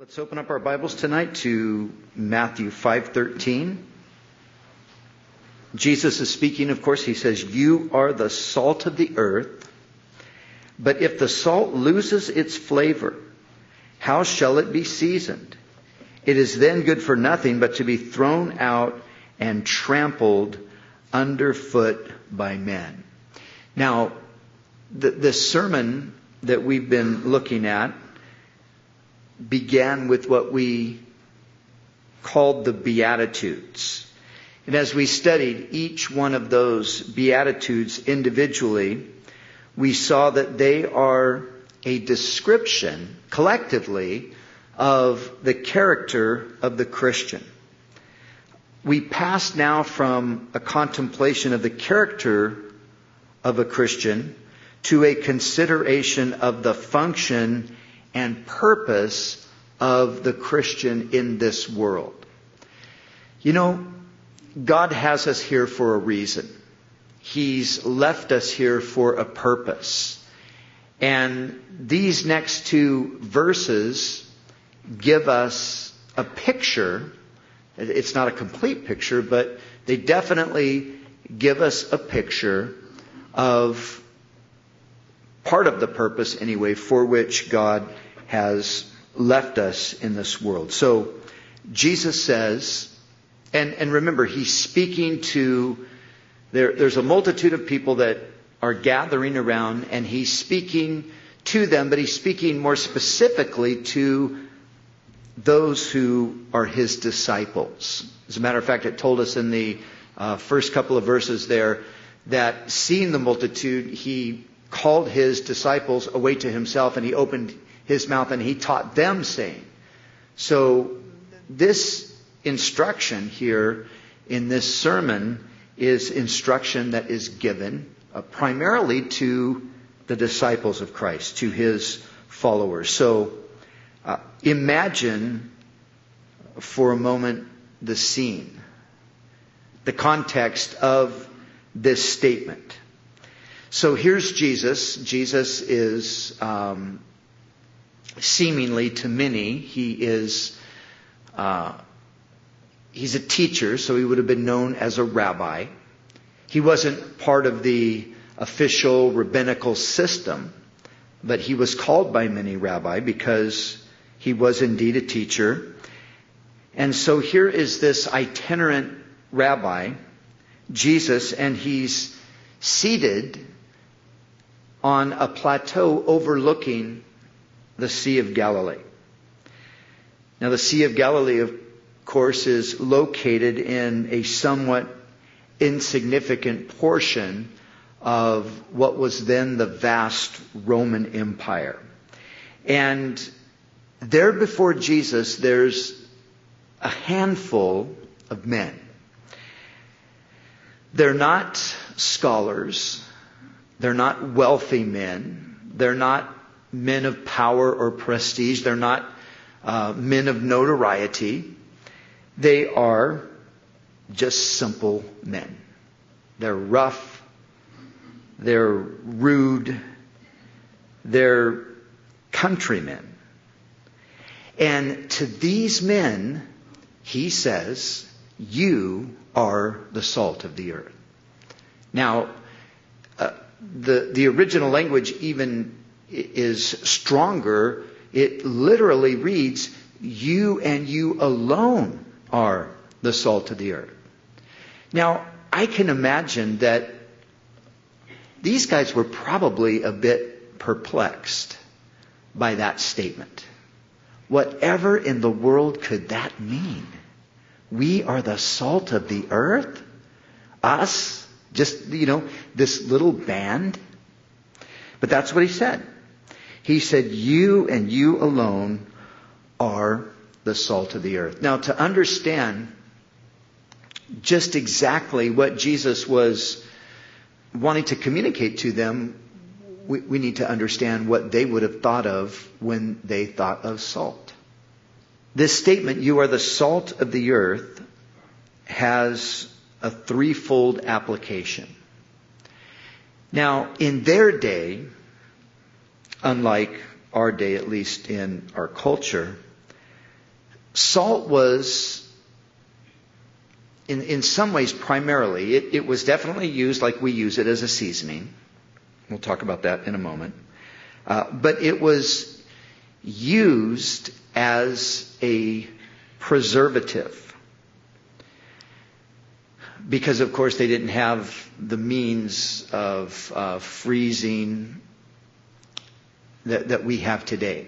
Let's open up our Bibles tonight to Matthew 5:13. Jesus is speaking, of course. He says, "You are the salt of the earth, but if the salt loses its flavor, how shall it be seasoned? It is then good for nothing but to be thrown out and trampled underfoot by men." Now, the sermon that we've been looking at began with what we called the Beatitudes. And as we studied each one of those Beatitudes individually, we saw that they are a description, collectively, of the character of the Christian. We pass now from a contemplation of the character of a Christian to a consideration of the function and purpose of the Christian in this world. You know, God has us here for a reason. He's left us here for a purpose. And these next two verses give us a picture. It's not a complete picture, but they definitely give us a picture of part of the purpose, anyway, for which God has left us in this world. So Jesus says, and remember, he's speaking to, there's a multitude of people that are gathering around, and he's speaking to them, but he's speaking more specifically to those who are his disciples. As a matter of fact, it told us in the first couple of verses there that seeing the multitude, he called his disciples away to himself, and he opened his mouth and he taught them, saying. So this instruction here in this sermon is instruction that is given primarily to the disciples of Christ, to his followers. So imagine for a moment the scene, the context of this statement. So here's Jesus. Jesus is seemingly to many, he's a teacher, so he would have been known as a rabbi. He wasn't part of the official rabbinical system, but he was called by many rabbi because he was indeed a teacher. And so here is this itinerant rabbi, Jesus, and he's seated on a plateau overlooking the Sea of Galilee. Now, the Sea of Galilee, of course, is located in a somewhat insignificant portion of what was then the vast Roman Empire. And there before Jesus, there's a handful of men. They're not scholars. They're not wealthy men. They're not men of power or prestige. They're not men of notoriety. They are just simple men. They're rough. They're rude. They're countrymen. And to these men, he says, "You are the salt of the earth." Now, the original language even is stronger. It literally reads, "You and you alone are the salt of the earth." Now, I can imagine that these guys were probably a bit perplexed by that statement. Whatever in the world could that mean? We are the salt of the earth? Us? Just, this little band? But that's what he said. He said, "You and you alone are the salt of the earth." Now, to understand just exactly what Jesus was wanting to communicate to them, we need to understand what they would have thought of when they thought of salt. This statement, "You are the salt of the earth," has a threefold application. Now, in their day, unlike our day, at least in our culture, salt was, in some ways primarily, it was definitely used like we use it as a seasoning. We'll talk about that in a moment. But it was used as a preservative. Because, of course, they didn't have the means of freezing that we have today.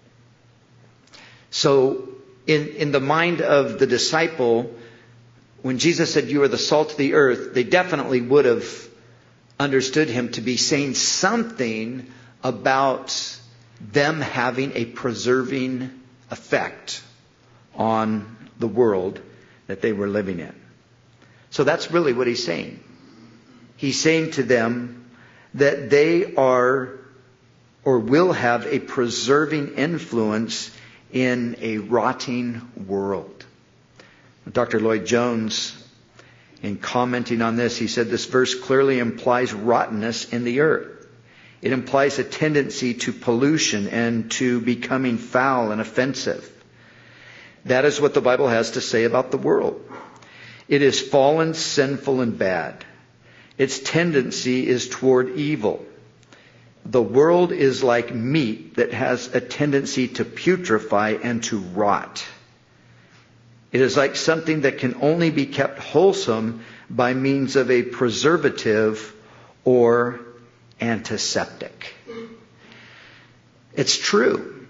So, in the mind of the disciple, when Jesus said, "You are the salt of the earth," they definitely would have understood him to be saying something about them having a preserving effect on the world that they were living in. So that's really what he's saying. He's saying to them that they are or will have a preserving influence in a rotting world. Dr. Lloyd Jones, in commenting on this, he said this verse clearly implies rottenness in the earth. It implies a tendency to pollution and to becoming foul and offensive. That is what the Bible has to say about the world. It is fallen, sinful, and bad. Its tendency is toward evil. The world is like meat that has a tendency to putrefy and to rot. It is like something that can only be kept wholesome by means of a preservative or antiseptic. It's true.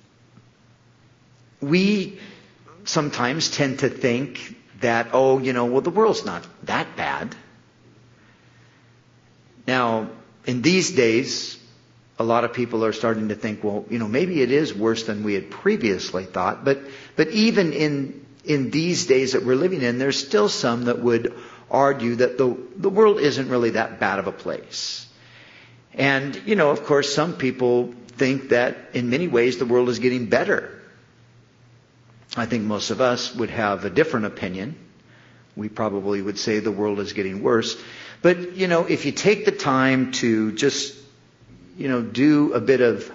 We sometimes tend to think that, the world's not that bad. Now, in these days, a lot of people are starting to think, maybe it is worse than we had previously thought. But even in these days that we're living in, there's still some that would argue that the world isn't really that bad of a place. And, of course, some people think that in many ways the world is getting better. I think most of us would have a different opinion. We probably would say the world is getting worse. But, if you take the time to just, do a bit of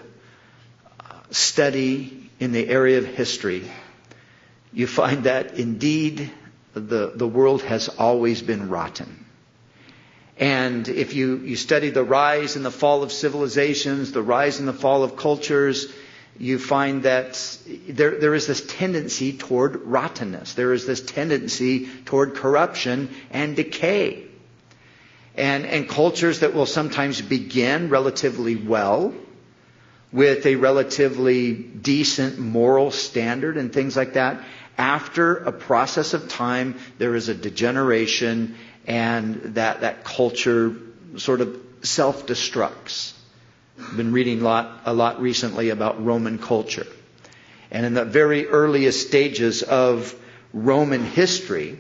study in the area of history, you find that indeed the world has always been rotten. And if you study the rise and the fall of civilizations, the rise and the fall of cultures, you find that there is this tendency toward rottenness. There is this tendency toward corruption and decay. And cultures that will sometimes begin relatively well, with a relatively decent moral standard and things like that, after a process of time, there is a degeneration, and that culture sort of self-destructs. I've been reading a lot recently about Roman culture. And in the very earliest stages of Roman history,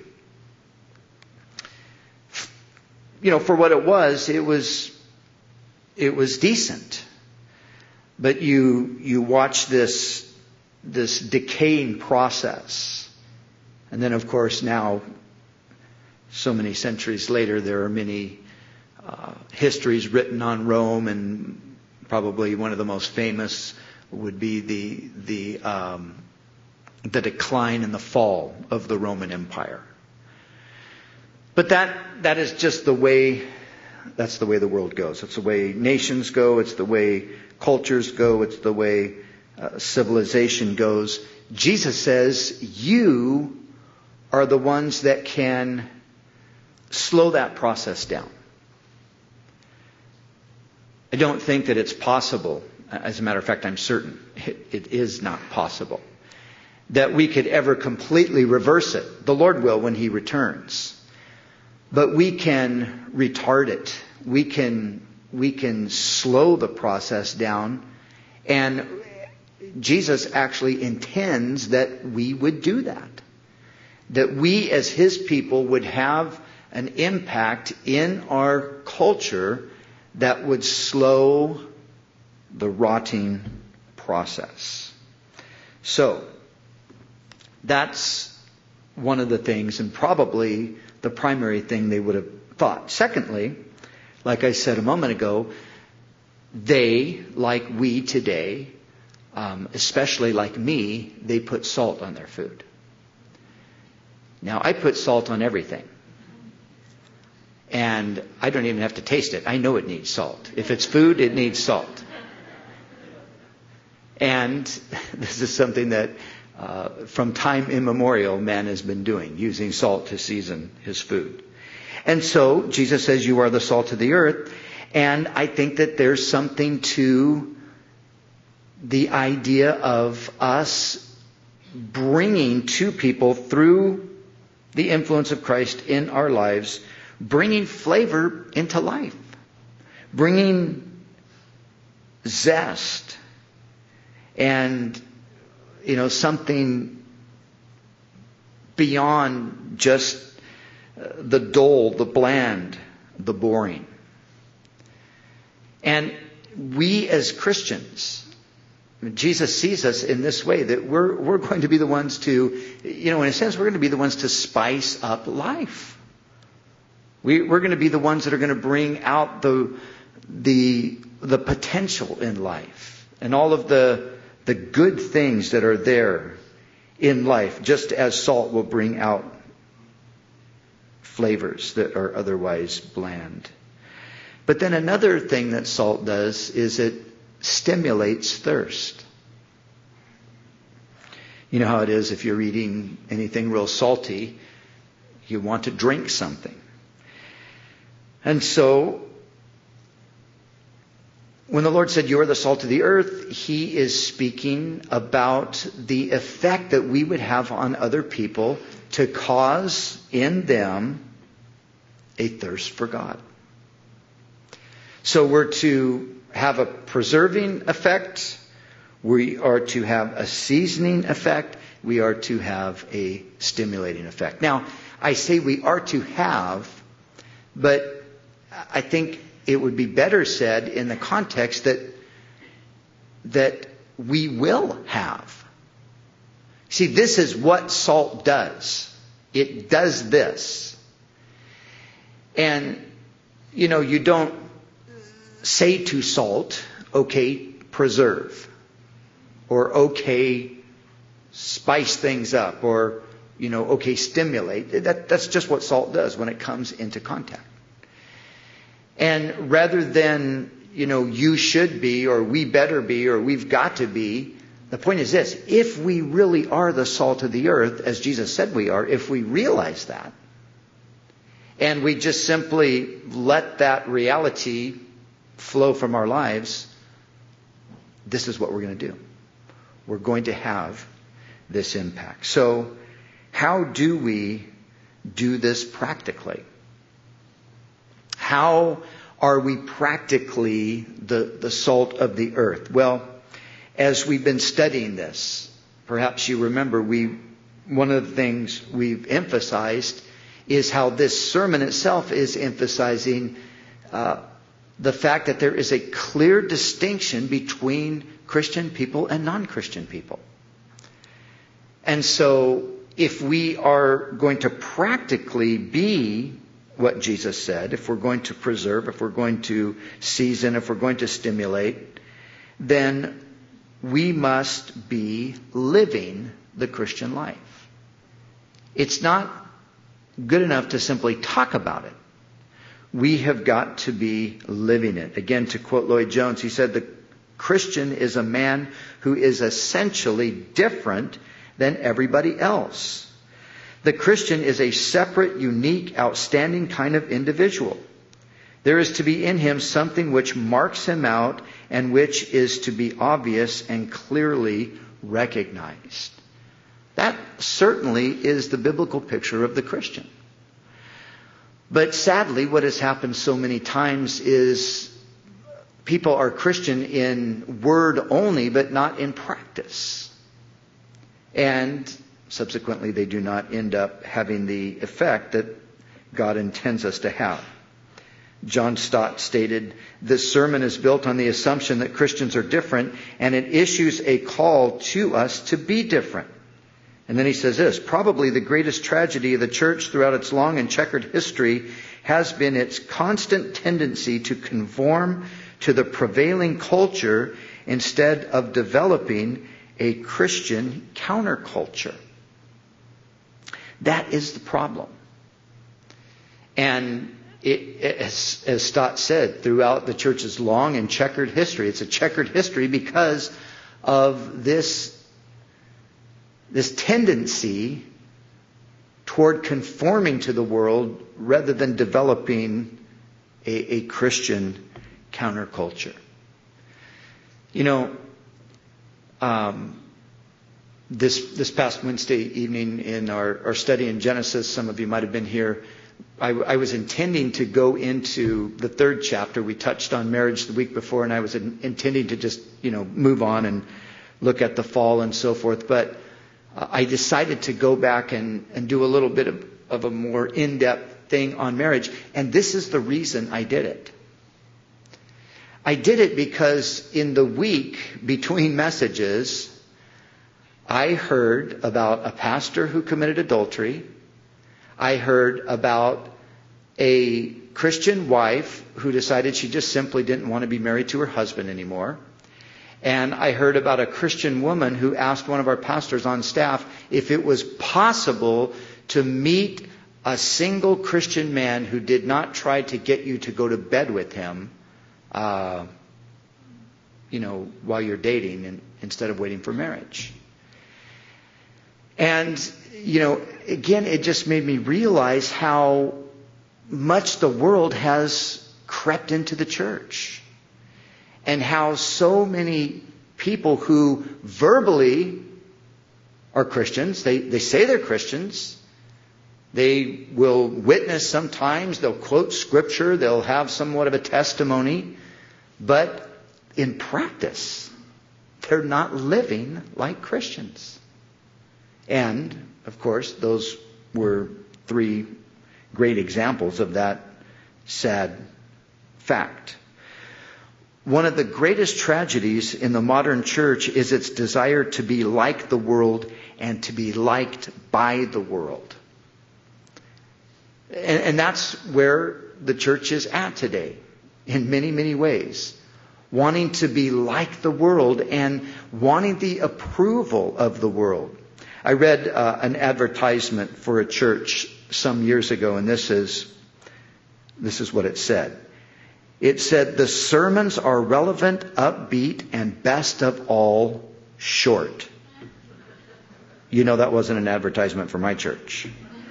for what it was decent. But you watch this decaying process. And then, of course, now, so many centuries later, there are many histories written on Rome, and probably one of the most famous would be the decline and the fall of the Roman Empire. But that is just that's the way the world goes. It's the way nations go. It's the way cultures go. It's the way civilization goes. Jesus says, you are the ones that can slow that process down. I don't think that it's possible. As a matter of fact, I'm certain it is not possible that we could ever completely reverse it. The Lord will when He returns. But we can retard it. We can slow the process down. And Jesus actually intends that we would do that. That we as His people would have an impact in our culture that would slow the rotting process. So, that's one of the things, and probably the primary thing they would have thought. Secondly, like I said a moment ago, they, like we today, especially like me, they put salt on their food. Now, I put salt on everything. And I don't even have to taste it. I know it needs salt. If it's food, it needs salt. And this is something that from time immemorial man has been doing, using salt to season his food. And so Jesus says, you are the salt of the earth. And I think that there's something to the idea of us bringing to people through the influence of Christ in our lives, bringing flavor into life, bringing zest and, something beyond just the dull, the bland, the boring. And we as Christians, Jesus sees us in this way, that we're going to be the ones to, in a sense, we're going to be the ones to spice up life. We're going to be the ones that are going to bring out the potential in life and all of the good things that are there in life, just as salt will bring out flavors that are otherwise bland. But then another thing that salt does is it stimulates thirst. You know how it is if you're eating anything real salty, you want to drink something. And so, when the Lord said, you are the salt of the earth, He is speaking about the effect that we would have on other people to cause in them a thirst for God. So we're to have a preserving effect. We are to have a seasoning effect. We are to have a stimulating effect. Now, I say we are to have, but I think it would be better said in the context that we will have. See, this is what salt does. It does this. And, you don't say to salt, okay, preserve. Or okay, spice things up. Or, okay, stimulate. That's just what salt does when it comes into contact. And rather than, you should be, or we better be, or we've got to be, the point is this: if we really are the salt of the earth, as Jesus said we are, if we realize that, and we just simply let that reality flow from our lives, this is what we're going to do. We're going to have this impact. So, how do we do this practically? How are we practically the salt of the earth? Well, as we've been studying this, perhaps you remember one of the things we've emphasized is how this sermon itself is emphasizing the fact that there is a clear distinction between Christian people and non-Christian people. And so if we are going to practically be what Jesus said, if we're going to preserve, if we're going to season, if we're going to stimulate, then we must be living the Christian life. It's not good enough to simply talk about it. We have got to be living it. Again, to quote Lloyd Jones, he said, the Christian is a man who is essentially different than everybody else. The Christian is a separate, unique, outstanding kind of individual. There is to be in him something which marks him out and which is to be obvious and clearly recognized. That certainly is the biblical picture of the Christian. But sadly, what has happened so many times is people are Christian in word only, but not in practice. And subsequently, they do not end up having the effect that God intends us to have. John Stott stated, this sermon is built on the assumption that Christians are different, and it issues a call to us to be different. And then he says this, probably the greatest tragedy of the church throughout its long and checkered history has been its constant tendency to conform to the prevailing culture instead of developing a Christian counterculture. That is the problem. And as Stott said, throughout the church's long and checkered history, it's a checkered history because of this tendency toward conforming to the world rather than developing a Christian counterculture. This past Wednesday evening in our study in Genesis, some of you might have been here, I was intending to go into the 3rd chapter. We touched on marriage the week before, and I was intending to just, move on and look at the fall and so forth. But I decided to go back and do a little bit of a more in-depth thing on marriage. And this is the reason I did it. I did it because in the week between messages, I heard about a pastor who committed adultery. I heard about a Christian wife who decided she just simply didn't want to be married to her husband anymore. And I heard about a Christian woman who asked one of our pastors on staff if it was possible to meet a single Christian man who did not try to get you to go to bed with him, while you're dating and instead of waiting for marriage. And, again, it just made me realize how much the world has crept into the church. And how so many people who verbally are Christians, they say they're Christians, they will witness sometimes, they'll quote scripture, they'll have somewhat of a testimony, but in practice, they're not living like Christians. And, of course, those were 3 great examples of that sad fact. One of the greatest tragedies in the modern church is its desire to be like the world and to be liked by the world. And that's where the church is at today, in many, many ways. Wanting to be like the world and wanting the approval of the world. I read an advertisement for a church some years ago, and this is what it said. It said, "The sermons are relevant, upbeat, and best of all, short." That wasn't an advertisement for my church.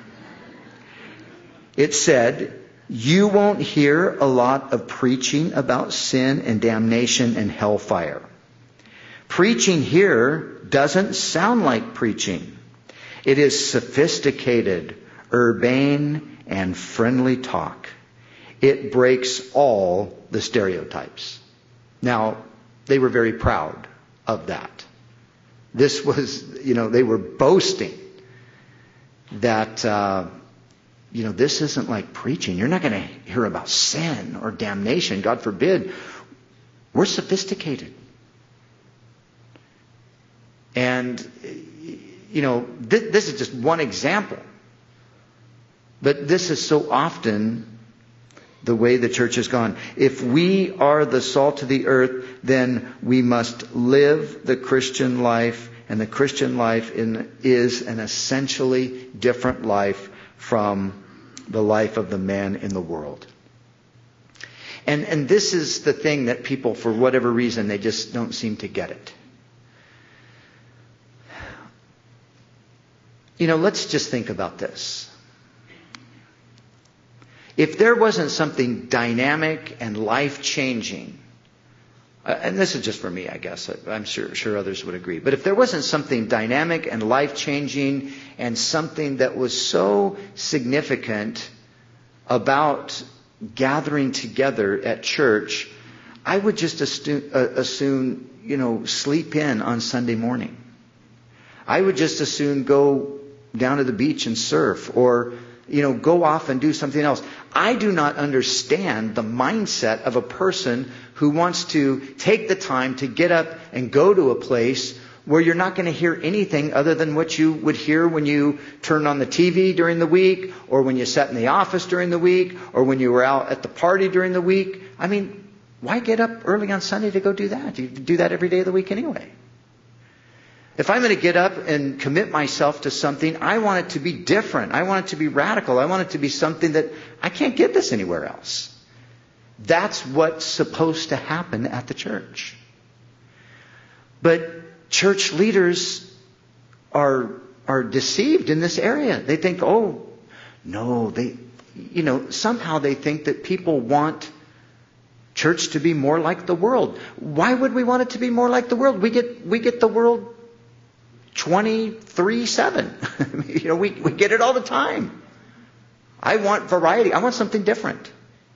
It said, "You won't hear a lot of preaching about sin and damnation and hellfire. Preaching here doesn't sound like preaching. It is sophisticated, urbane, and friendly talk. It breaks all the stereotypes." Now, they were very proud of that. This was, they were boasting that, this isn't like preaching. You're not going to hear about sin or damnation. God forbid. We're sophisticated. And, this is just one example. But this is so often the way the church has gone. If we are the salt of the earth, then we must live the Christian life. And the Christian life is an essentially different life from the life of the man in the world. And this is the thing that people, for whatever reason, they just don't seem to get it. Let's just think about this. If there wasn't something dynamic and life-changing, and this is just for me, I guess, I'm sure others would agree, but if there wasn't something dynamic and life-changing and something that was so significant about gathering together at church, I would just as soon, sleep in on Sunday morning. I would just as soon go down to the beach and surf or go off and do something else. I do not understand the mindset of a person who wants to take the time to get up and go to a place where you're not going to hear anything other than what you would hear when you turned on the TV during the week, or when you sat in the office during the week, or when you were out at the party during the week. I mean, Why get up early on Sunday to go do that? You do that every day of the week anyway. If I'm going to get up and commit myself to something, I want it to be different. I want it to be radical. I want it to be something that I can't get this anywhere else. That's what's supposed to happen at the church. But church leaders are deceived in this area. They think, oh, no, somehow they think that people want church to be more like the world. Why would we want it to be more like the world? We get the world 24/7. We get it all the time. I want variety. I want something different.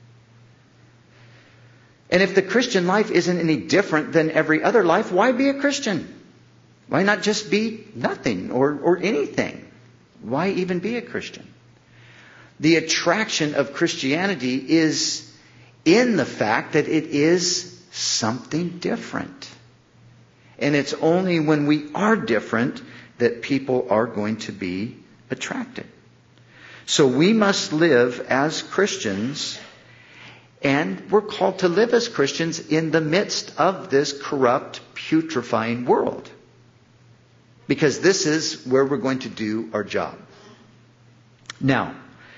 And if the Christian life isn't any different than every other life, why be a Christian? Why not just be nothing or anything? Why even be a Christian? The attraction of Christianity is in the fact that it is something different. And it's only when we are different that people are going to be attracted. So we must live as Christians, and we're called to live as Christians in the midst of this corrupt, putrefying world. Because this is where we're going to do our job. Now,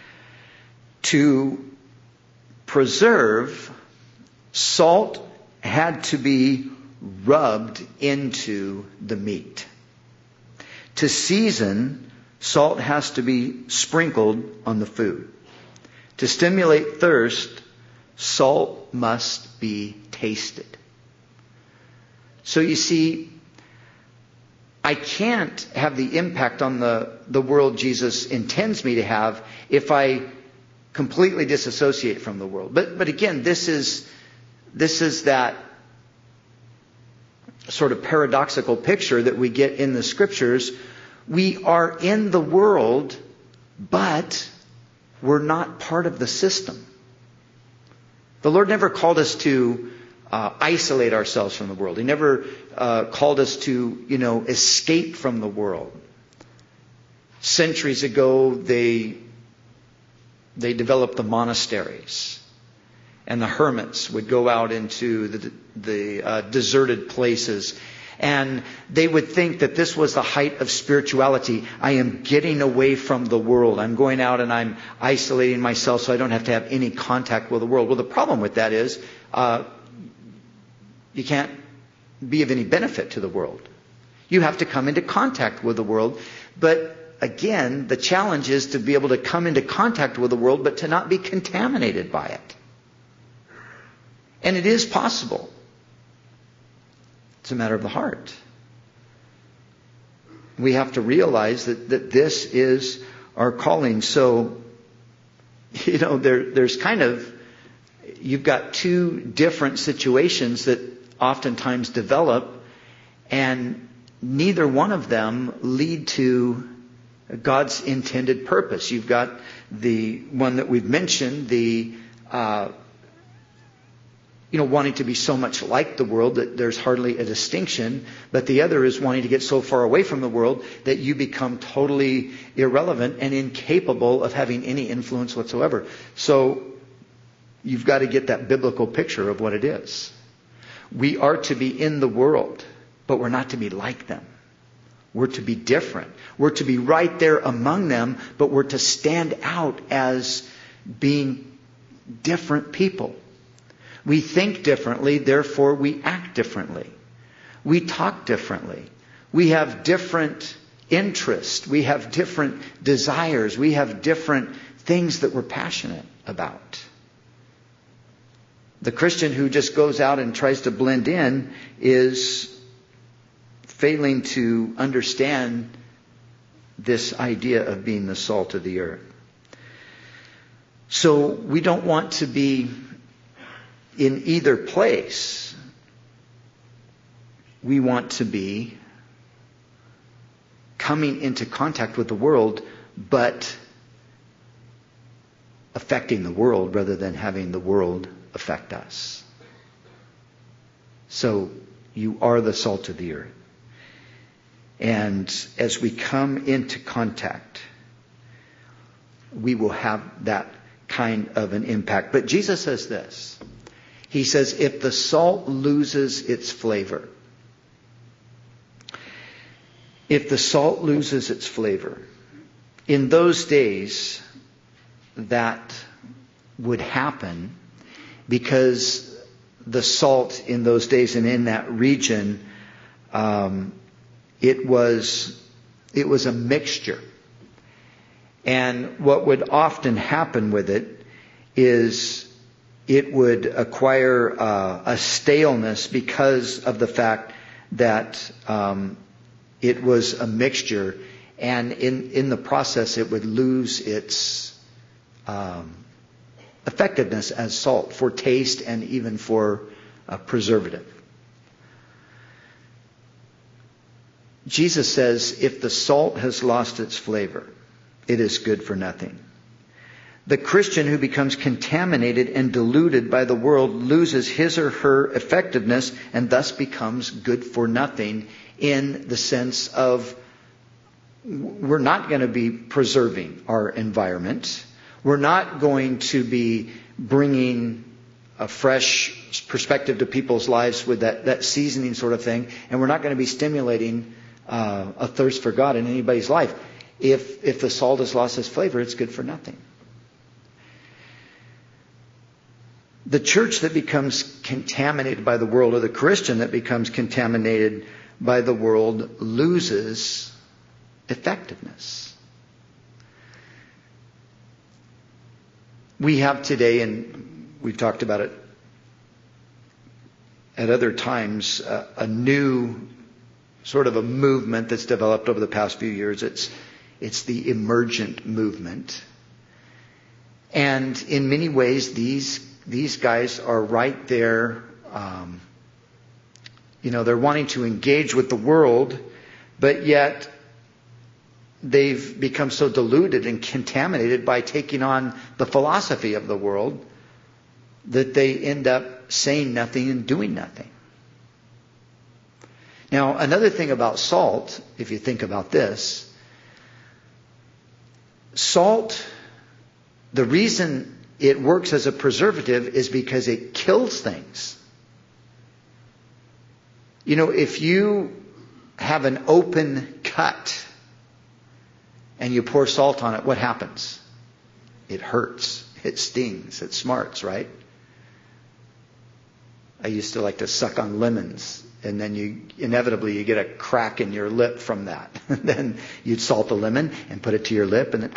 to preserve, salt had to be rubbed into the meat. To season, salt has to be sprinkled on the food. To stimulate thirst, salt must be tasted. So you see, I can't have the impact on the world Jesus intends me to have if I completely disassociate from the world. But again, this is that sort of paradoxical picture that we get in the Scriptures. We are in the world, but we're not part of the system. The Lord never called us to isolate ourselves from the world. He never called us to, escape from the world. Centuries ago, they developed the monasteries. And the hermits would go out into the deserted places. And they would think that this was the height of spirituality. I am getting away from the world. I'm going out and I'm isolating myself so I don't have to have any contact with the world. Well, the problem with that is you can't be of any benefit to the world. You have to come into contact with the world. But again, the challenge is to be able to come into contact with the world, but to not be contaminated by it. And it is possible. It's a matter of the heart. We have to realize that this is our calling. So, there's kind of, you've got two different situations that oftentimes develop, and neither one of them lead to God's intended purpose. You've got the one that we've mentioned, the wanting to be so much like the world that there's hardly a distinction. But the other is wanting to get so far away from the world that you become totally irrelevant and incapable of having any influence whatsoever. So you've got to get that biblical picture of what it is. We are to be in the world, but we're not to be like them. We're to be different. We're to be right there among them, but we're to stand out as being different people. We think differently, therefore we act differently. We talk differently. We have different interests. We have different desires. We have different things that we're passionate about. The Christian who just goes out and tries to blend in is failing to understand this idea of being the salt of the earth. So we don't want to be in either place. We want to be coming into contact with the world, but affecting the world rather than having the world affect us. So you are the salt of the earth. And as we come into contact, we will have that kind of an impact. But Jesus says this. He says, if the salt loses its flavor, in those days, that would happen because the salt in those days and in that region, it was a mixture. And what would often happen with it is it would acquire a staleness because of the fact that it was a mixture, and in the process it would lose its effectiveness as salt for taste and even for preservative. Jesus says, if the salt has lost its flavor, it is good for nothing. The Christian who becomes contaminated and diluted by the world loses his or her effectiveness and thus becomes good for nothing, in the sense of we're not going to be preserving our environment. We're not going to be bringing a fresh perspective to people's lives with that seasoning sort of thing. And we're not going to be stimulating a thirst for God in anybody's life. If the salt has lost its flavor, it's good for nothing. The church that becomes contaminated by the world, or the Christian that becomes contaminated by the world, loses effectiveness. We have today, and we've talked about it at other times, a new sort of a movement that's developed over the past few years. It's the emergent movement. And in many ways, these guys are right there. They're wanting to engage with the world, but yet they've become so diluted and contaminated by taking on the philosophy of the world that they end up saying nothing and doing nothing. Now, another thing about salt, if you think about this, salt, the reason it works as a preservative is because it kills things. If you have an open cut and you pour salt on it, what happens? It hurts. It stings. It smarts, right? I used to like to suck on lemons, and then you get a crack in your lip from that. Then you'd salt the lemon and put it to your lip, and then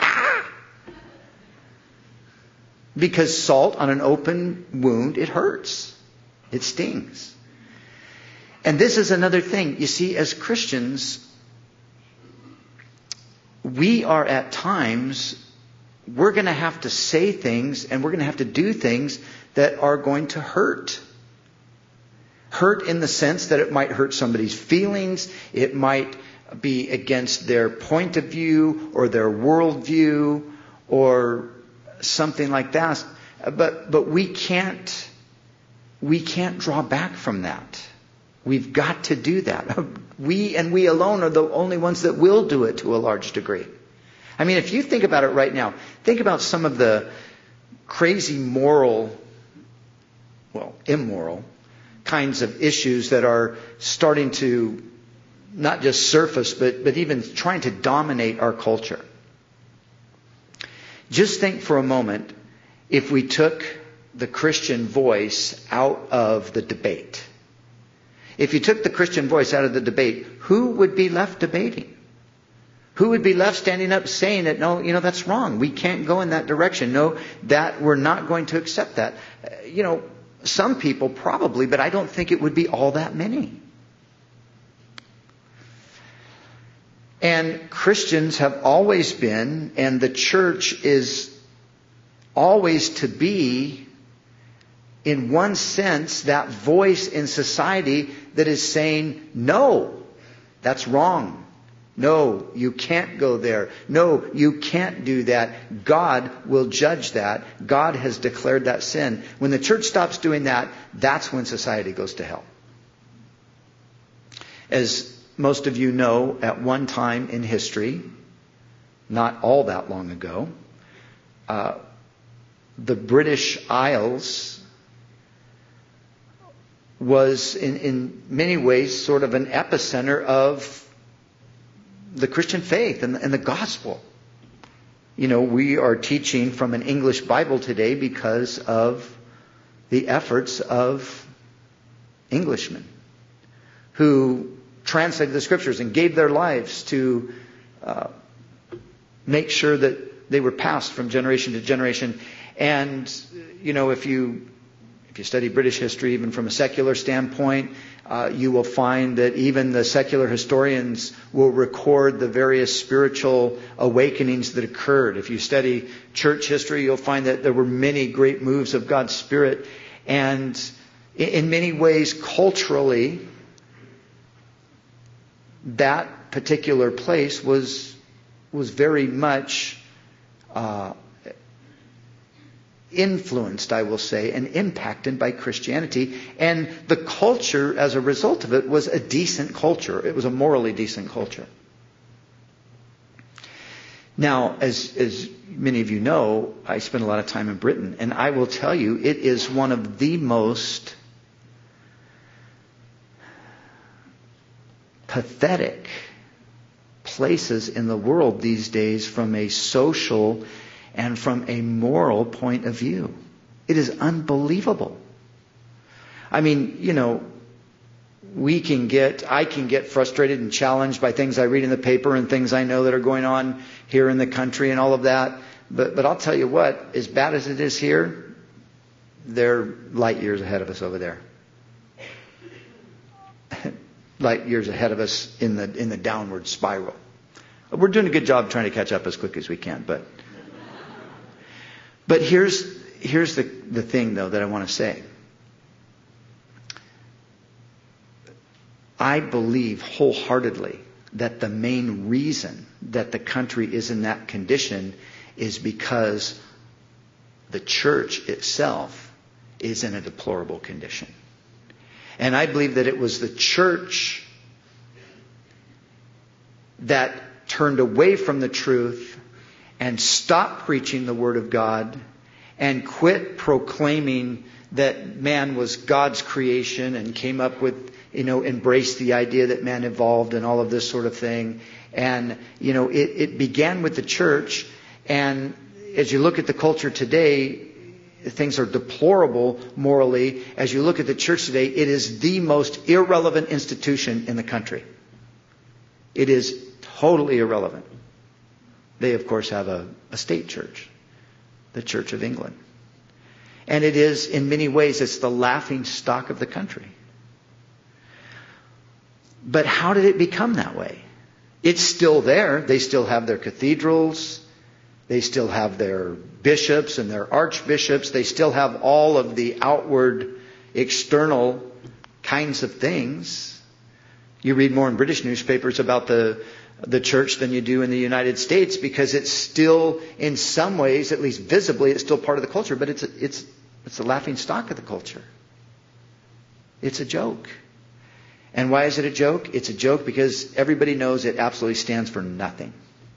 because salt on an open wound, it hurts. It stings. And this is another thing. You see, as Christians, we are at times, we're going to have to say things and we're going to have to do things that are going to hurt. Hurt in the sense that it might hurt somebody's feelings. It might be against their point of view or their worldview or something like that. But we can't draw back from that. We've got to do that. We and we alone are the only ones that will do it to a large degree. I mean, if you think about it right now, think about some of the crazy immoral kinds of issues that are starting to not just surface, but even trying to dominate our culture. Just think for a moment, if we took the Christian voice out of the debate. If you took the Christian voice out of the debate, who would be left debating? Who would be left standing up saying that, no, that's wrong. We can't go in that direction. No, that we're not going to accept that. Some people probably, but I don't think it would be all that many. And Christians have always been, and the church is always to be, in one sense, that voice in society that is saying, no, that's wrong. No, you can't go there. No, you can't do that. God will judge that. God has declared that sin. When the church stops doing that, that's when society goes to hell. As most of you know, at one time in history, not all that long ago, the British Isles was in many ways sort of an epicenter of the Christian faith and the gospel. You know, we are teaching from an English Bible today because of the efforts of Englishmen who translated the Scriptures and gave their lives to make sure that they were passed from generation to generation. And, you know, if you study British history, even from a secular standpoint, you will find that even the secular historians will record the various spiritual awakenings that occurred. If you study church history, you'll find that there were many great moves of God's Spirit. And in many ways, culturally, that particular place was very much influenced, I will say, and impacted by Christianity. And the culture, as a result of it, was a decent culture. It was a morally decent culture. Now, as many of you know, I spent a lot of time in Britain, and I will tell you, it is one of the most pathetic places in the world these days from a social and from a moral point of view. It is unbelievable. I mean, you know, I can get frustrated and challenged by things I read in the paper and things I know that are going on here in the country and all of that. But I'll tell you what, as bad as it is here, they're light years ahead of us over there. Light years ahead of us in the downward spiral. We're doing a good job trying to catch up as quick as we can, But here's the thing, though, that I want to say. I believe wholeheartedly that the main reason that the country is in that condition is because the church itself is in a deplorable condition. And I believe that it was the church that turned away from the truth and stopped preaching the Word of God and quit proclaiming that man was God's creation and came up with, embraced the idea that man evolved and all of this sort of thing. And, it began with the church. And as you look at the culture today, things are deplorable morally. As you look at the church today, it is the most irrelevant institution in the country. It is totally irrelevant. They, of course, have a state church, the Church of England. And it is, in many ways, it's the laughing stock of the country. But how did it become that way? It's still there. They still have their cathedrals. They still have their bishops and their archbishops. They still have all of the outward, external kinds of things. You read more in British newspapers about the church than you do in the United States, because it's still, in some ways, at least visibly, it's still part of the culture, but it's the laughing stock of the culture. It's a joke. And why is it a joke? It's a joke because everybody knows it absolutely stands for nothing.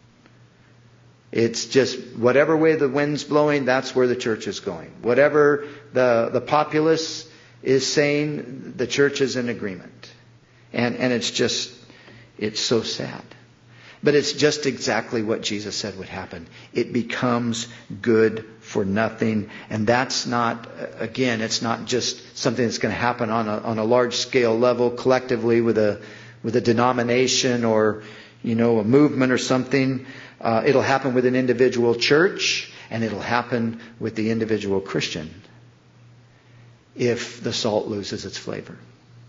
It's just whatever way the wind's blowing, that's where the church is going. Whatever the populace is saying, the church is in agreement. And it's so sad. But it's just exactly what Jesus said would happen. It becomes good for nothing. And that's not, again, it's not just something that's going to happen on a large scale level collectively with a denomination or, a movement or something. It'll happen with an individual church, and it'll happen with the individual Christian if the salt loses its flavor.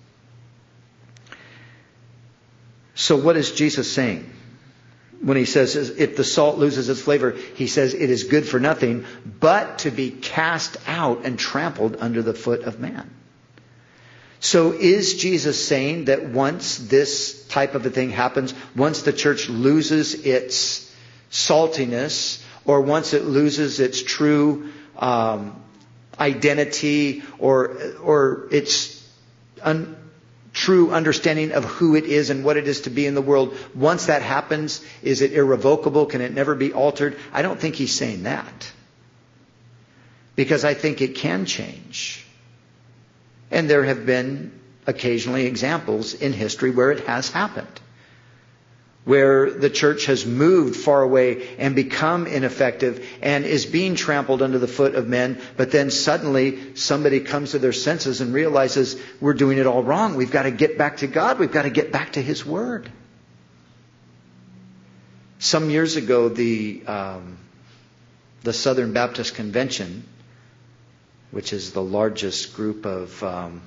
So what is Jesus saying? When he says, if the salt loses its flavor, he says it is good for nothing, but to be cast out and trampled under the foot of man. So is Jesus saying that once this type of a thing happens, once the church loses its saltiness, or once it loses its true identity, or its true understanding of who it is and what it is to be in the world, once that happens, is it irrevocable? Can it never be altered? I don't think he's saying that. Because I think it can change. And there have been occasionally examples in history where it has happened, where the church has moved far away and become ineffective and is being trampled under the foot of men, but then suddenly somebody comes to their senses and realizes we're doing it all wrong. We've got to get back to God. We've got to get back to His Word. Some years ago, the Southern Baptist Convention, which is the largest group of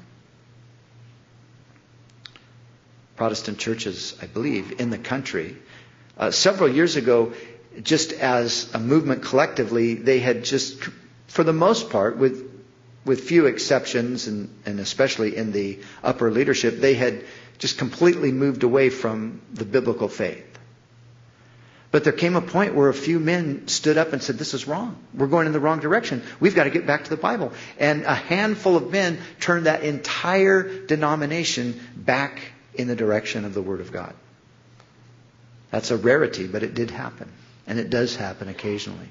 Protestant churches, I believe, in the country. Several years ago, just as a movement collectively, they had just, for the most part, with few exceptions, and especially in the upper leadership, they had just completely moved away from the biblical faith. But there came a point where a few men stood up and said, this is wrong. We're going in the wrong direction. We've got to get back to the Bible. And a handful of men turned that entire denomination back in the direction of the Word of God. That's a rarity, but it did happen. And it does happen occasionally.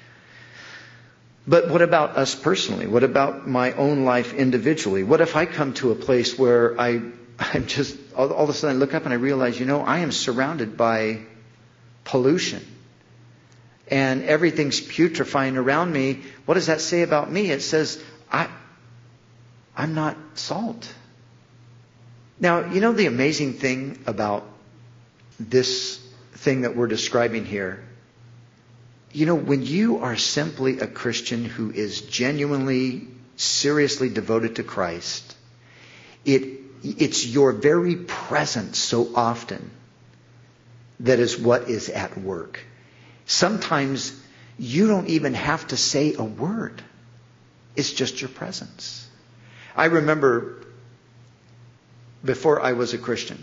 But what about us personally? What about my own life individually? What if I come to a place where I'm just, all of a sudden I look up and I realize, I am surrounded by pollution. And everything's putrefying around me. What does that say about me? It says, I'm not salt. Now, the amazing thing about this thing that we're describing here, when you are simply a Christian who is genuinely, seriously devoted to Christ, it's your very presence so often that is what is at work. Sometimes you don't even have to say a word. It's just your presence. I remember before I was a Christian,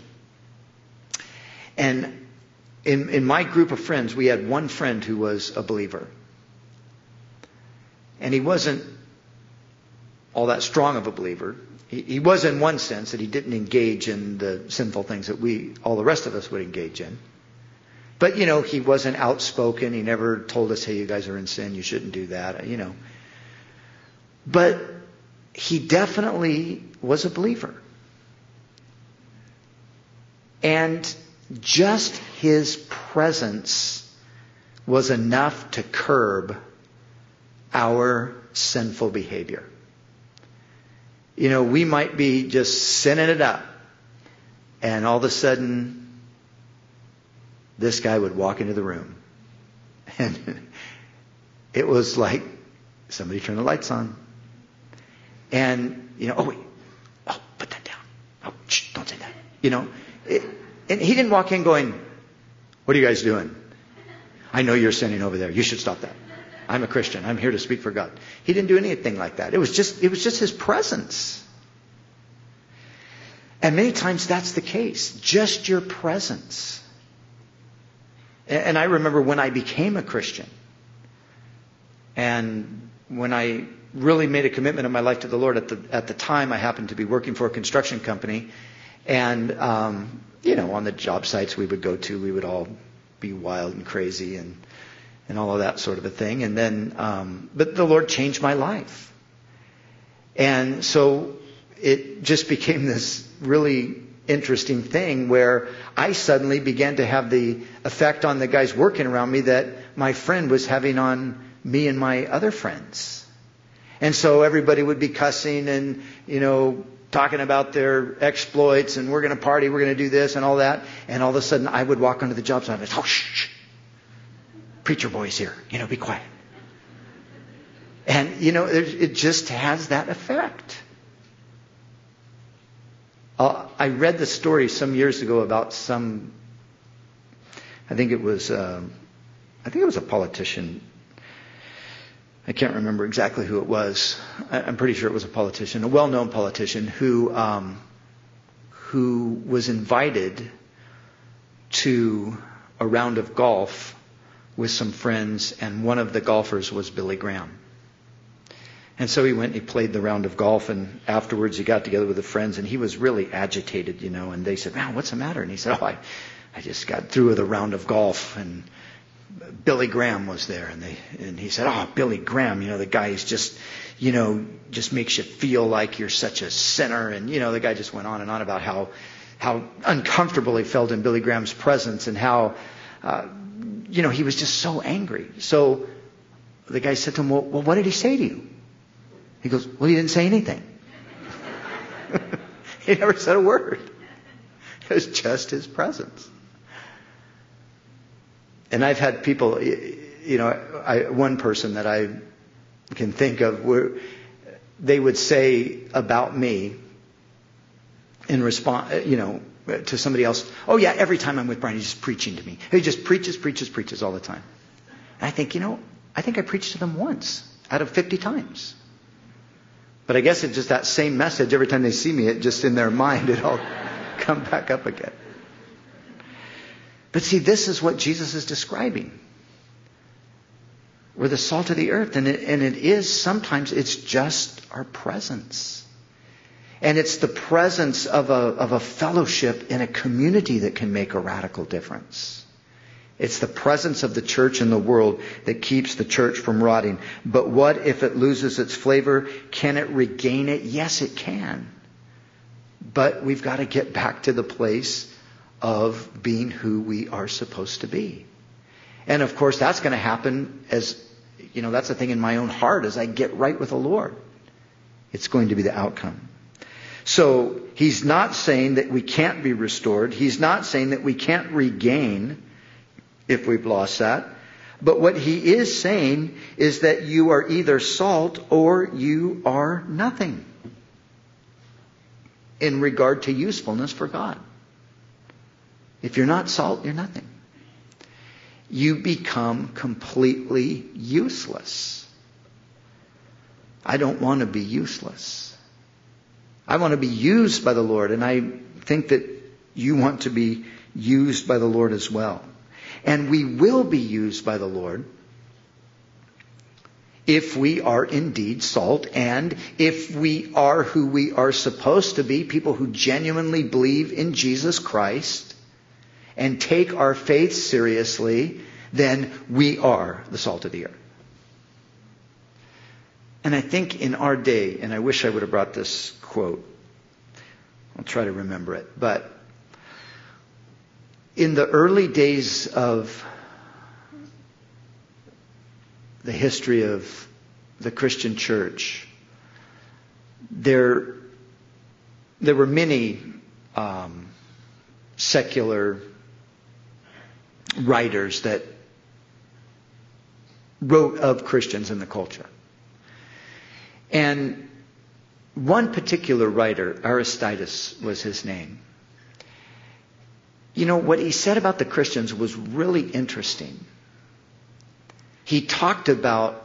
and in my group of friends, we had one friend who was a believer. And he wasn't all that strong of a believer. He was in one sense that he didn't engage in the sinful things that all the rest of us would engage in. But, he wasn't outspoken. He never told us, hey, you guys are in sin. You shouldn't do that, But he definitely was a believer. And just his presence was enough to curb our sinful behavior. We might be just sinning it up, and all of a sudden, this guy would walk into the room. And it was like somebody turned the lights on. And, oh, wait. Oh, put that down. Oh, shh, don't say that. And he didn't walk in going, what are you guys doing? I know you're sinning over there. You should stop that. I'm a Christian. I'm here to speak for God. He didn't do anything like that. It was just his presence. And many times that's the case. Just your presence. And I remember when I became a Christian, and when I really made a commitment of my life to the Lord, at the time I happened to be working for a construction company, and on the job sites we would go to, we would all be wild and crazy and all of that sort of a thing. And then, but the Lord changed my life, and so it just became this really interesting thing where I suddenly began to have the effect on the guys working around me that my friend was having on me and my other friends. And so everybody would be cussing and, talking about their exploits, and we're going to party, we're going to do this and all that. And all of a sudden I would walk onto the job site and I'd say, oh, shh, preacher boy's here, be quiet. And, it just has that effect. I read the story some years ago about I think it was a politician. I can't remember exactly who it was. I'm pretty sure it was a politician, a well-known politician who was invited to a round of golf with some friends, and one of the golfers was Billy Graham. And so he went and he played the round of golf, and afterwards he got together with the friends, and he was really agitated, and they said, "Man, what's the matter?" And he said, "Oh, I just got through with a round of golf, and Billy Graham was there, and he said, "Oh, Billy Graham, the guy is just, just makes you feel like you're such a sinner." And the guy just went on and on about how uncomfortable he felt in Billy Graham's presence, and how he was just so angry. So the guy said to him, "Well, what did he say to you?" He goes, "Well, he didn't say anything." He never said a word. It was just his presence. And I've had people, one person that I can think of where they would say about me in response, to somebody else, "Oh yeah, every time I'm with Brian, he's just preaching to me. He just preaches all the time." And I think, I think I preached to them once out of 50 times. But I guess it's just that same message. Every time they see me, it just in their mind, it all come back up again. But see, this is what Jesus is describing. We're the salt of the earth. And it is, sometimes it's just our presence. And it's the presence of a fellowship in a community that can make a radical difference. It's the presence of the church in the world that keeps the church from rotting. But what if it loses its flavor? Can it regain it? Yes, it can. But we've got to get back to the place of being who we are supposed to be. And of course, that's going to happen as, that's the thing in my own heart as I get right with the Lord. It's going to be the outcome. So he's not saying that we can't be restored. He's not saying that we can't regain if we've lost that. But what he is saying is that you are either salt or you are nothing in regard to usefulness for God. If you're not salt, you're nothing. You become completely useless. I don't want to be useless. I want to be used by the Lord, and I think that you want to be used by the Lord as well. And we will be used by the Lord if we are indeed salt, and if we are who we are supposed to be, people who genuinely believe in Jesus Christ and take our faith seriously, then we are the salt of the earth. And I think in our day, and I wish I would have brought this quote, I'll try to remember it, but in the early days of the history of the Christian church, there were many secular writers that wrote of Christians in the culture. And one particular writer, Aristides was his name. What he said about the Christians was really interesting. He talked about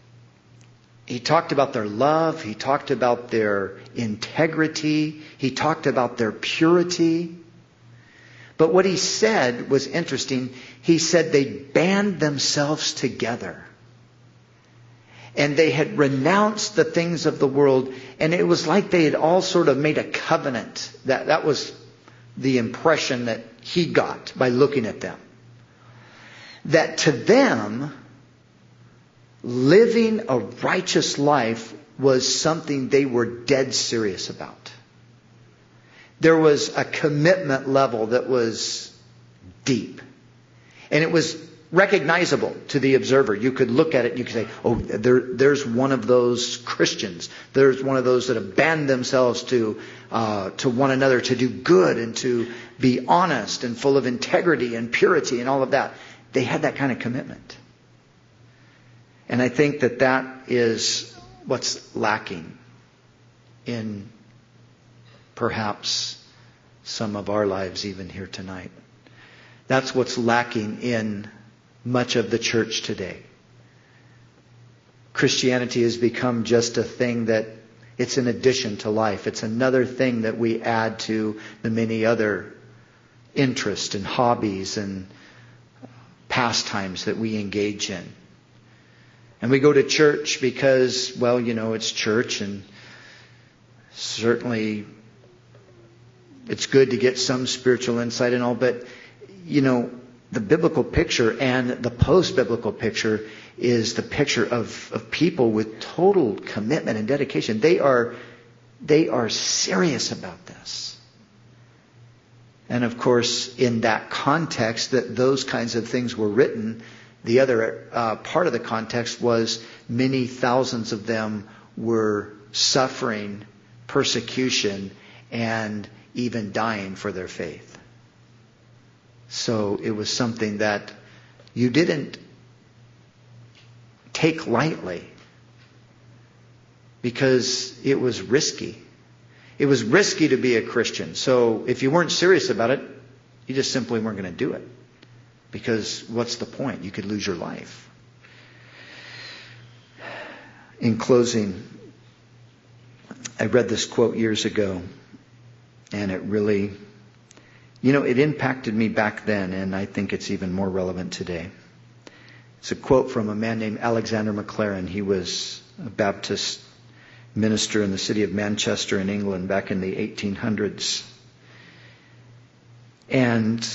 their love. He talked about their integrity. He talked about their purity. But what he said was interesting. He said they band themselves together. And they had renounced the things of the world. And it was like they had all sort of made a covenant. That was the impression that he got by looking at them. That to them, living a righteous life was something they were dead serious about. There was a commitment level that was deep. And it was recognizable to the observer. You could look at it and you could say, oh, there's one of those Christians. There's one of those that have bound themselves to one another to do good and to be honest and full of integrity and purity and all of that. They had that kind of commitment. And I think that is what's lacking in perhaps some of our lives even here tonight. That's what's lacking in much of the church today. Christianity has become just a thing that it's an addition to life. It's another thing that we add to the many other interests and hobbies and pastimes that we engage in. And we go to church because, well, it's church, and certainly it's good to get some spiritual insight and all, but, the biblical picture and the post-biblical picture is the picture of people with total commitment and dedication. They are serious about this. And of course, in that context that those kinds of things were written, the other part of the context was many thousands of them were suffering persecution and even dying for their faith. So it was something that you didn't take lightly because it was risky. It was risky to be a Christian. So if you weren't serious about it, you just simply weren't going to do it. Because what's the point? You could lose your life. In closing, I read this quote years ago, and it really, it impacted me back then, and I think it's even more relevant today. It's a quote from a man named Alexander Maclaren. He was a Baptist minister in the city of Manchester in England back in the 1800s. And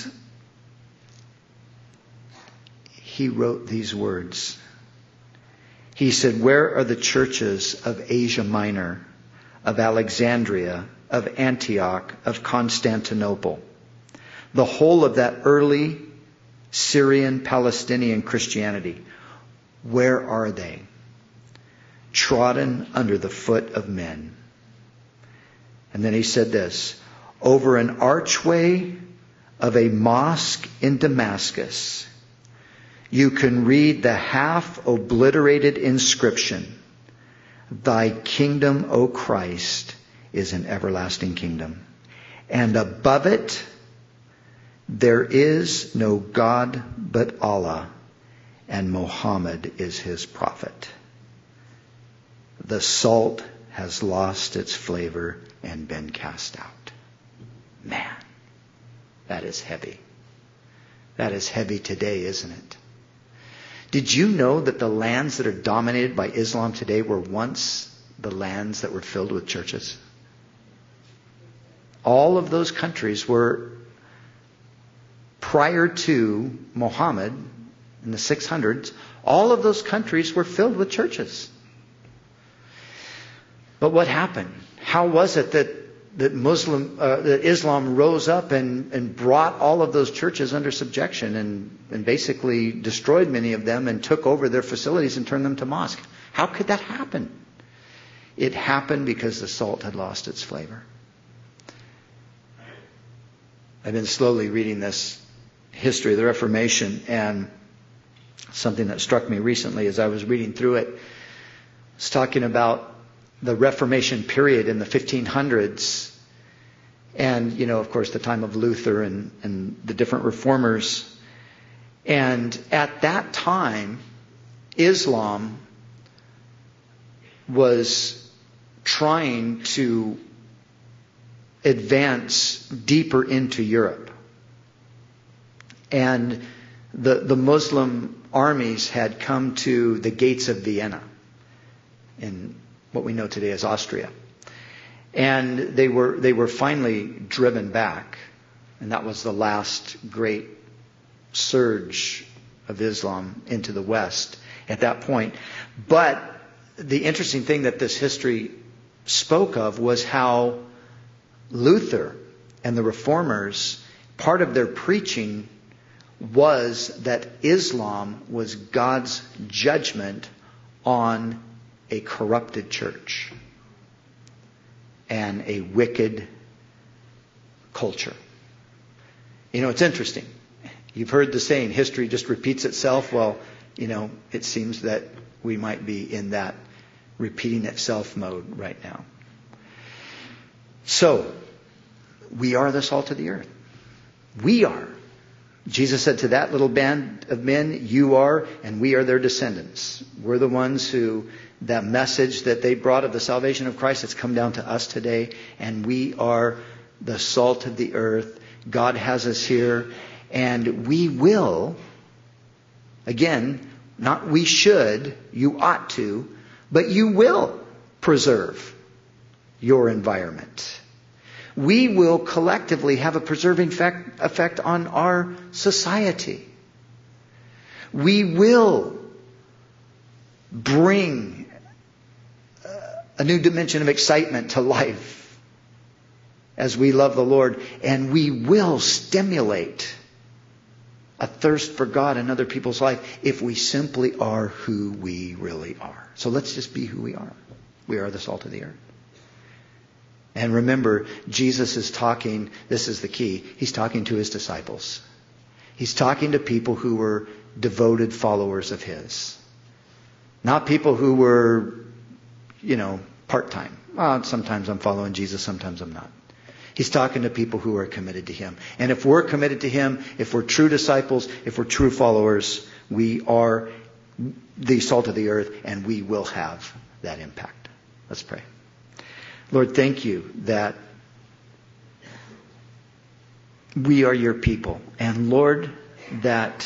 he wrote these words. He said, "Where are the churches of Asia Minor, of Alexandria, of Antioch, of Constantinople? The whole of that early Syrian Palestinian Christianity, where are they? Trodden under the foot of men." And then he said this, "Over an archway of a mosque in Damascus, you can read the half-obliterated inscription, 'Thy kingdom, O Christ, is an everlasting kingdom.' And above it, 'There is no God but Allah, and Muhammad is his prophet.' The salt has lost its flavor and been cast out." Man, that is heavy. That is heavy today, isn't it? Did you know that the lands that are dominated by Islam today were once the lands that were filled with churches? All of those countries were, prior to Muhammad in the 600s, all of those countries were filled with churches. But what happened? How was it that Islam rose up and brought all of those churches under subjection and basically destroyed many of them and took over their facilities and turned them to mosques? How could that happen? It happened because the salt had lost its flavor. I've been slowly reading this history of the Reformation, and something that struck me recently as I was reading through it was talking about the Reformation period in the 1500s, and of course the time of Luther and the different reformers. And at that time, Islam was trying to advance deeper into Europe. And the Muslim armies had come to the gates of Vienna in what we know today as Austria. And they were finally driven back. And that was the last great surge of Islam into the West at that point. But the interesting thing that this history spoke of was how Luther and the reformers, part of their preaching was that Islam was God's judgment on a corrupted church and a wicked culture. It's interesting. You've heard the saying, history just repeats itself. Well, it seems that we might be in that repeating itself mode right now. So, we are the salt of the earth. We are. Jesus said to that little band of men, you are, and we are their descendants. We're the ones who, that message that they brought of the salvation of Christ, it's come down to us today, and we are the salt of the earth. God has us here, and we will, again, not we should, you ought to, but you will preserve your environment. We will collectively have a preserving effect on our society. We will bring a new dimension of excitement to life as we love the Lord. And we will stimulate a thirst for God in other people's life if we simply are who we really are. So let's just be who we are. We are the salt of the earth. And remember, Jesus is talking, this is the key, He's talking to His disciples. He's talking to people who were devoted followers of His. Not people who were, part-time. Well, sometimes I'm following Jesus, sometimes I'm not. He's talking to people who are committed to Him. And if we're committed to Him, if we're true disciples, if we're true followers, we are the salt of the earth and we will have that impact. Let's pray. Lord, thank you that we are your people. And Lord, that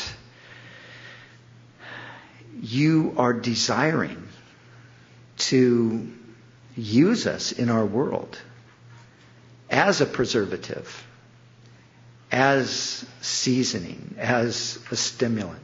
you are desiring to use us in our world as a preservative, as seasoning, as a stimulant,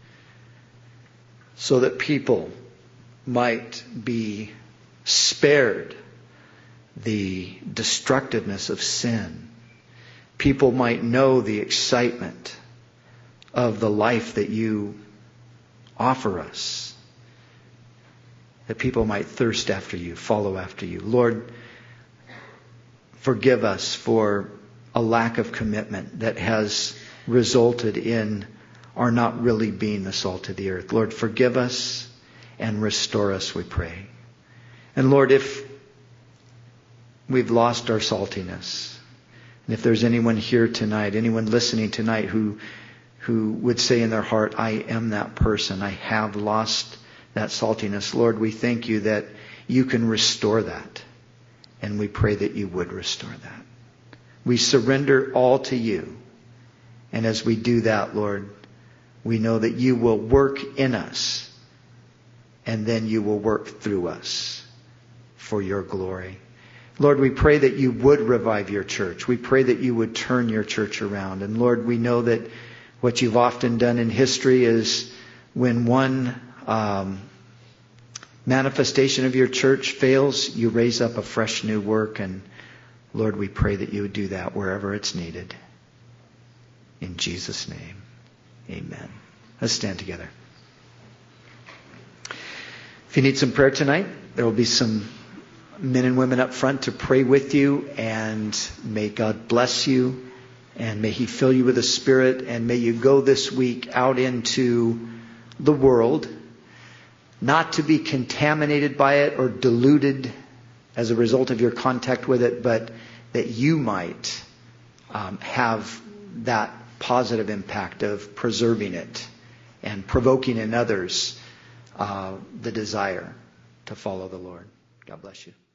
so that people might be spared the destructiveness of sin. People might know the excitement of the life that you offer us. That people might thirst after you, follow after you. Lord, forgive us for a lack of commitment that has resulted in our not really being the salt of the earth. Lord, forgive us and restore us, we pray. And Lord, if we've lost our saltiness, and if there's anyone here tonight, anyone listening tonight who would say in their heart, I am that person, I have lost that saltiness, Lord, we thank you that you can restore that. And we pray that you would restore that. We surrender all to you. And as we do that, Lord, we know that you will work in us. And then you will work through us for your glory. Lord, we pray that you would revive your church. We pray that you would turn your church around. And Lord, we know that what you've often done in history is when one manifestation of your church fails, you raise up a fresh new work. And Lord, we pray that you would do that wherever it's needed. In Jesus' name, amen. Let's stand together. If you need some prayer tonight, there will be some men and women up front to pray with you. And may God bless you. And may He fill you with the Spirit. And may you go this week out into the world, not to be contaminated by it or diluted as a result of your contact with it, but that you might have that positive impact of preserving it and provoking in others the desire to follow the Lord. God bless you.